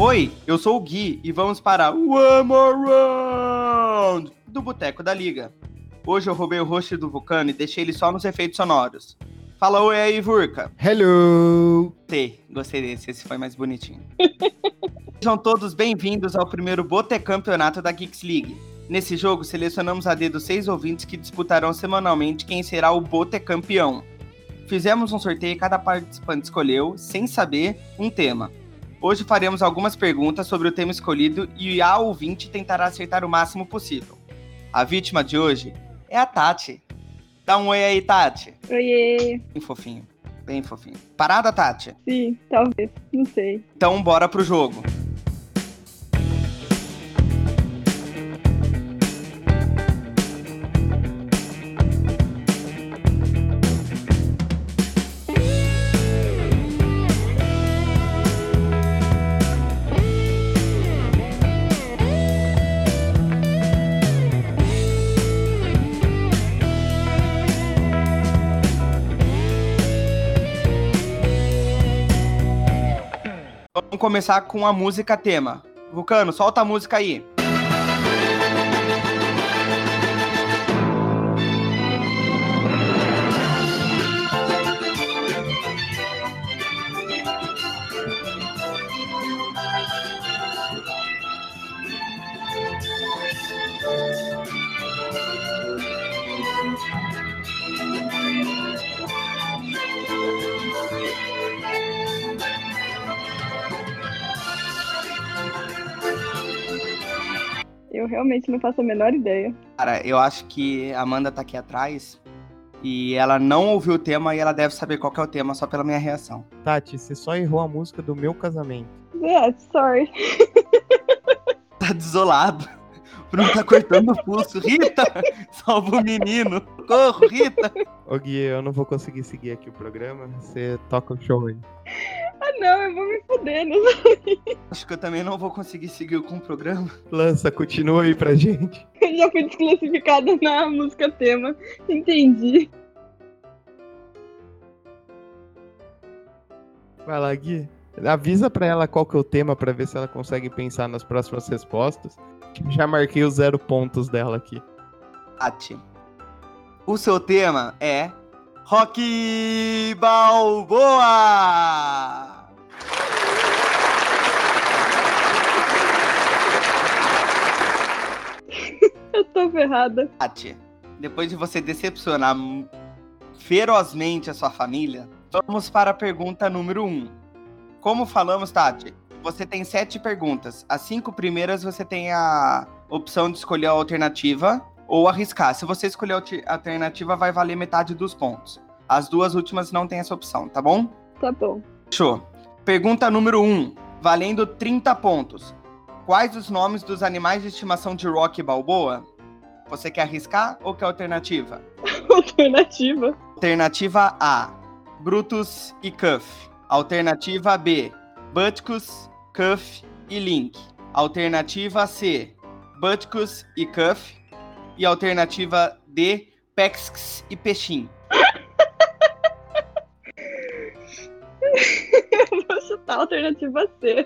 Oi, eu sou o Gui e vamos para One More Round do Boteco da Liga. Hoje eu roubei o host do Vulcano e deixei ele só nos efeitos sonoros. Fala oi aí, Vurka. Hello! Gostei desse, esse foi mais bonitinho. Sejam todos bem-vindos ao primeiro Botecampeonato da Geeks League. Nesse jogo, selecionamos a dedo 6 ouvintes que disputarão semanalmente quem será o Botecampeão. Fizemos um sorteio e cada participante escolheu, sem saber, um tema. Hoje faremos algumas perguntas sobre o tema escolhido e a ouvinte tentará acertar o máximo possível. A vítima de hoje é a Tati. Dá um oi aí, Tati. Oiê. Bem fofinho, bem fofinho. Parada, Tati? Sim, talvez, não sei. Então bora pro jogo. Vamos começar com a música tema. Vulcano, solta a música aí. Eu realmente não faço a menor ideia. Cara, eu acho que a Amanda tá aqui atrás e ela não ouviu o tema e ela deve saber qual que é o tema só pela minha reação. Tati, você só errou a música do meu casamento. Yeah, sorry. Tá desolado. O Bruno tá cortando o pulso. Rita, salva o menino. Corro, Rita. Ô Gui, eu não vou conseguir seguir aqui o programa. Você toca o show aí. Ah não, eu vou me fuder, né? Acho que eu também não vou conseguir seguir com o programa. Lança, continua aí pra gente. Eu já fui desclassificada na música tema. Entendi. Vai lá, Gui. Avisa pra ela qual que é o tema pra ver se ela consegue pensar nas próximas respostas. Já marquei os 0 pontos dela aqui. Tati, o seu tema é Rocky Balboa! Eu tô ferrada. Tati, depois de você decepcionar ferozmente a sua família, vamos para a pergunta número 1. Como falamos, Tati, você tem 7 perguntas. As 5 primeiras você tem a opção de escolher a alternativa ou arriscar. Se você escolher a alternativa, vai valer metade dos pontos. As 2 últimas não tem essa opção, tá bom? Tá bom. Fechou. Pergunta número 1, valendo 30 pontos. Quais os nomes dos animais de estimação de Rocky Balboa? Você quer arriscar ou quer alternativa? Alternativa. Alternativa A, Brutus e Cuff. Alternativa B, Butkus, Cuff e Link. Alternativa C, Butkus e Cuff. E alternativa D, Pexx e Peixinho. Eu vou chutar a alternativa C.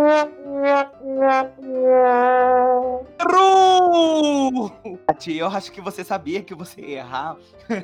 Errou! Tati, eu acho que você sabia que você ia errar.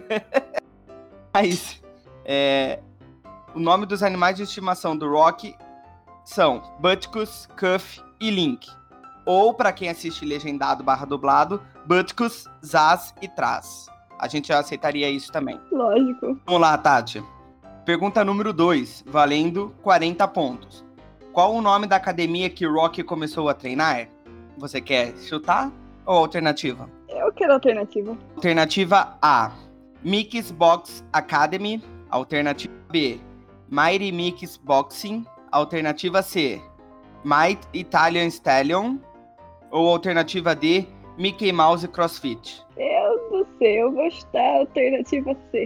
Mas, o nome dos animais de estimação do Rocky são Butkus, Cuff e Link. Ou, pra quem assiste legendado / dublado, Butkus, Zaz e Traz. A gente já aceitaria isso também. Lógico. Vamos lá, Tati. Pergunta número 2, valendo 40 pontos. Qual o nome da academia que Rocky começou a treinar? Você quer chutar ou alternativa? Eu quero alternativa. Alternativa A, Mickey's Box Academy. Alternativa B, Mighty Mickey's Boxing. Alternativa C, Might Italian Stallion. Ou alternativa D, Mickey Mouse CrossFit. Eu não sei, eu vou chutar a alternativa C.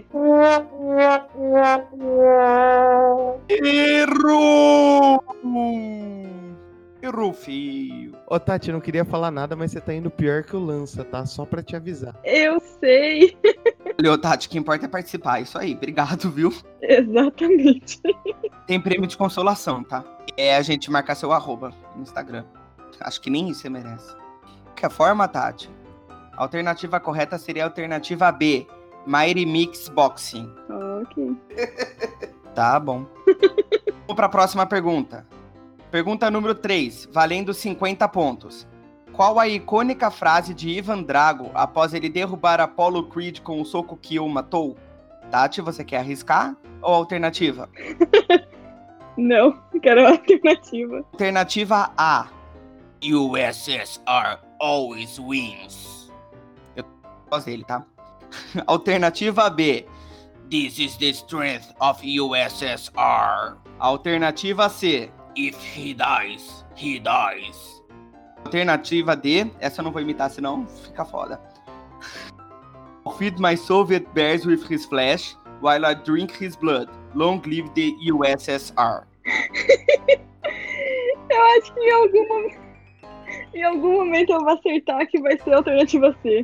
Errou! Errou, feio. Ô Tati, não queria falar nada, mas você tá indo pior que o Lança, tá? Só pra te avisar. Eu sei. Olha, Tati, o que importa é participar. Isso aí, obrigado, viu? Exatamente. Tem prêmio de consolação, tá? É a gente marcar seu arroba no Instagram. Acho que nem isso você merece. De qualquer forma, Tati, a alternativa correta seria a alternativa B, Mighty Mix Boxing. Ok. Tá bom. Vamos para a próxima pergunta. Pergunta número 3, valendo 50 pontos. Qual a icônica frase de Ivan Drago após ele derrubar Apollo Creed com o soco que o matou? Tati, você quer arriscar ou alternativa? Não, quero a alternativa. Alternativa A. USSR always wins. Eu gosto dele, tá? Alternativa B. This is the strength of USSR. Alternativa C. If he dies, he dies. Alternativa D. Essa eu não vou imitar, senão fica foda. I'll feed my Soviet bears with his flesh while I drink his blood. Long live the USSR. Eu acho que em algum momento eu vou acertar que vai ser a alternativa C.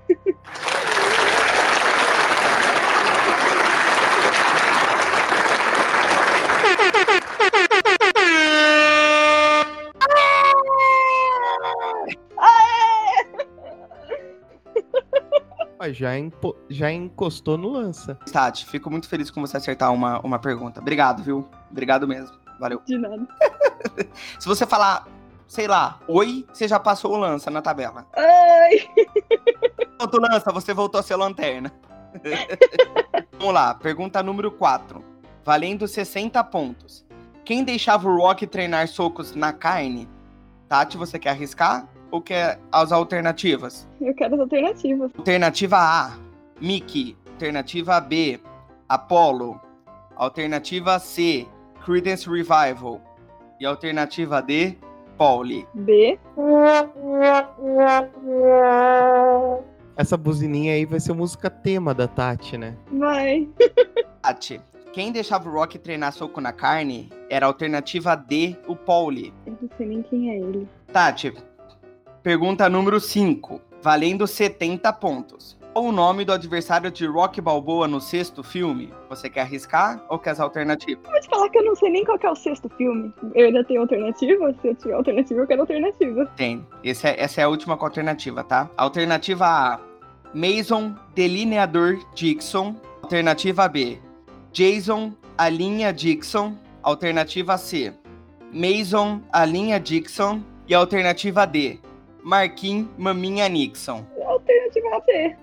Já encostou no lança. Tati, fico muito feliz com você acertar uma pergunta. Obrigado, viu? Obrigado mesmo. Valeu. De nada. Se você falar, sei lá, oi, você já passou o lança na tabela. Ai! Pronto, lança, você voltou a ser lanterna. Vamos lá, pergunta número 4. Valendo 60 pontos. Quem deixava o Rock treinar socos na carne? Tati, você quer arriscar? Ou quer as alternativas? Eu quero as alternativas. Alternativa A, Mickey. Alternativa B, Apollo. Alternativa C, Creedence Revival. E alternativa D, Pauli. B. Essa buzininha aí vai ser música tema da Tati, né? Vai. Tati, quem deixava o Rock treinar soco na carne era a alternativa D, o Pauli. Eu não sei nem quem é ele. Tati, pergunta número 5, valendo 70 pontos. Qual o nome do adversário de Rocky Balboa no 6º filme? Você quer arriscar ou quer as alternativas? Vou te falar que eu não sei nem qual que é o 6º filme. Eu ainda tenho alternativa? Se eu tiver alternativa, eu quero alternativa. Tem. Essa é a última com alternativa, tá? Alternativa A, Mason Delineador Dixon. Alternativa B, Jason Alinha Dixon. Alternativa C, Mason Alinha Dixon. E alternativa D, Marquinhos Maminha Nixon. Alternativa B.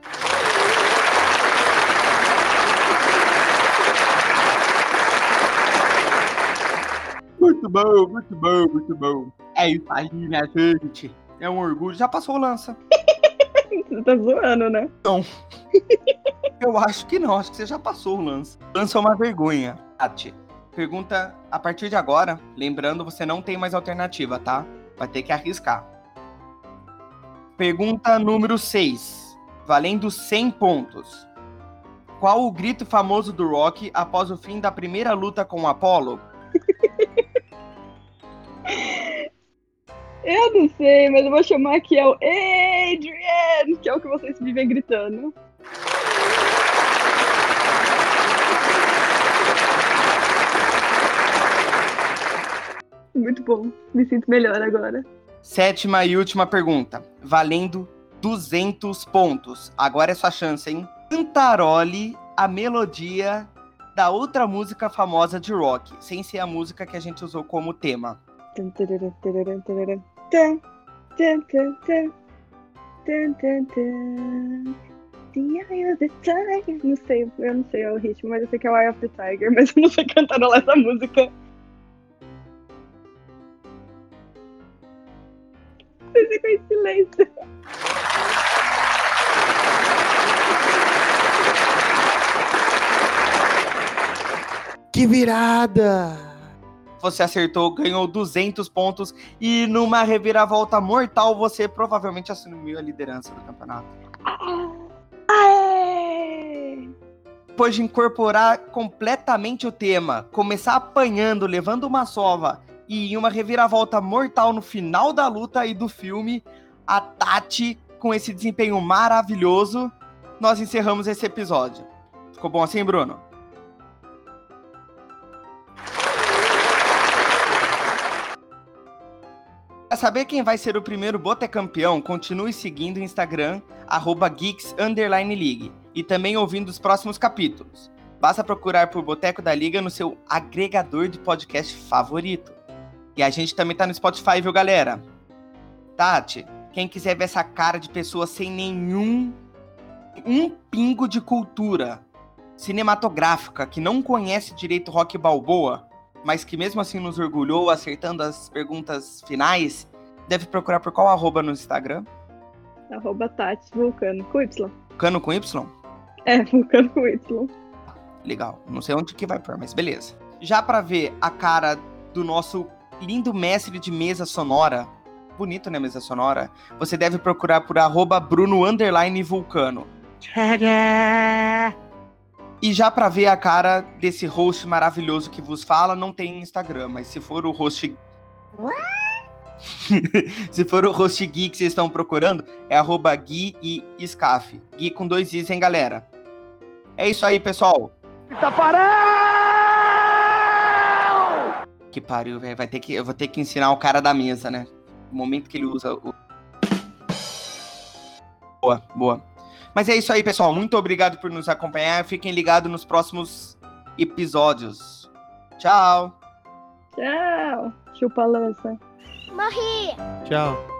Muito bom, muito bom, muito bom. É isso aí, minha gente. É um orgulho. Já passou o lança. Você tá zoando, né? Não. Eu acho que não. Acho que você já passou o lança. Lança é uma vergonha. Tati, pergunta a partir de agora. Lembrando, você não tem mais alternativa, tá? Vai ter que arriscar. Pergunta número 6. Valendo 100 pontos. Qual o grito famoso do Rock após o fim da primeira luta com o Apollo? Eu não sei, mas eu vou chamar que é o Adrian, que é o que vocês vivem gritando. Muito bom, me sinto melhor agora. 7ª e última pergunta, valendo 200 pontos. Agora é sua chance, hein? Cantarole a melodia da outra música famosa de Rock, sem ser a música que a gente usou como tema. Não sei, eu não sei o ritmo, mas eu sei que é o Eye of the Tiger, mas eu não sei cantarolar essa música. Você ficou em silêncio. Que virada! Você acertou, ganhou 200 pontos e numa reviravolta mortal você provavelmente assumiu a liderança do campeonato. Depois de incorporar completamente o tema, começar apanhando, levando uma sova e em uma reviravolta mortal no final da luta e do filme, a Tati, com esse desempenho maravilhoso, nós encerramos esse episódio. Ficou bom assim, Bruno? Pra saber quem vai ser o primeiro Botecampeão, continue seguindo o Instagram, @geeks_league, e também ouvindo os próximos capítulos. Basta procurar por Boteco da Liga no seu agregador de podcast favorito. E a gente também tá no Spotify, viu, galera? Tati, quem quiser ver essa cara de pessoa sem nenhum pingo de cultura cinematográfica, que não conhece direito Rock Balboa, mas que mesmo assim nos orgulhou acertando as perguntas finais, deve procurar por qual arroba no Instagram? @Tati Vulcano com Y. Cano com Y? É, Vulcano com Y. Legal, não sei onde que vai pôr, mas beleza. Já pra ver a cara do nosso lindo mestre de mesa sonora, bonito, né, mesa sonora, você deve procurar por @Bruno_Vulcano. E já pra ver a cara desse host maravilhoso que vos fala, não tem Instagram, mas se for o host... se for o host Gui que vocês estão procurando, é @Gui e Scaf. Gui com 2 Is, hein, galera? É isso aí, pessoal. Que pariu, velho. Eu vou ter que ensinar o cara da mesa, né? O momento que ele usa o... Boa. Mas é isso aí, pessoal. Muito obrigado por nos acompanhar. Fiquem ligados nos próximos episódios. Tchau. Tchau. Chupa a lança. Tchau.